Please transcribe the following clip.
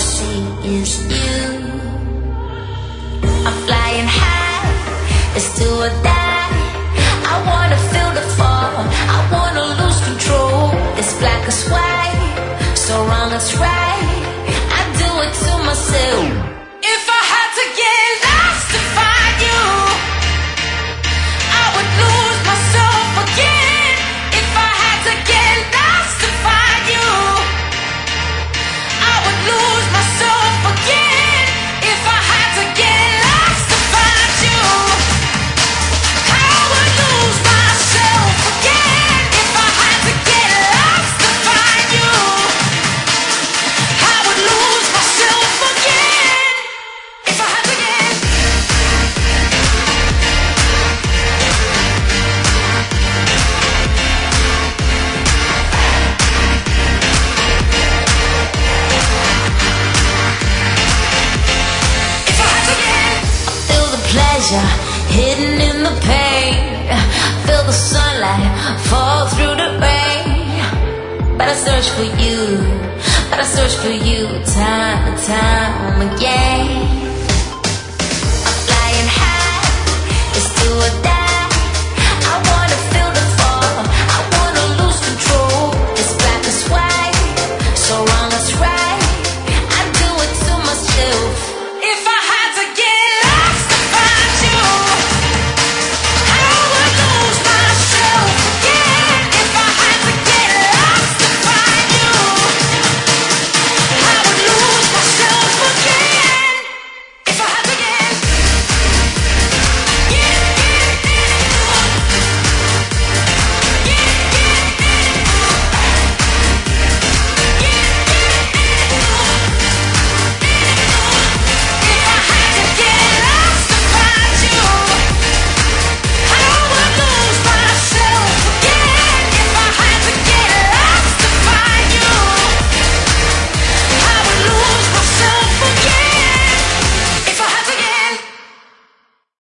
see is you. I'm flying high, it's do or die. I wanna feel the fall, I wanna lose control. It's black as white, so wrong it's right. I do it to myself. If I had to get lost to find you, I would lose myself again. If I had to get lost to find you, I would lose myself again. If I had to get lost to find you, I would lose myself again. If I had to get lost to find you, I would lose myself again. If I had to get feel the pleasure hidden in the pain. Feel the sunlight fall through the rain. But I search for you, but I search for you time and time again.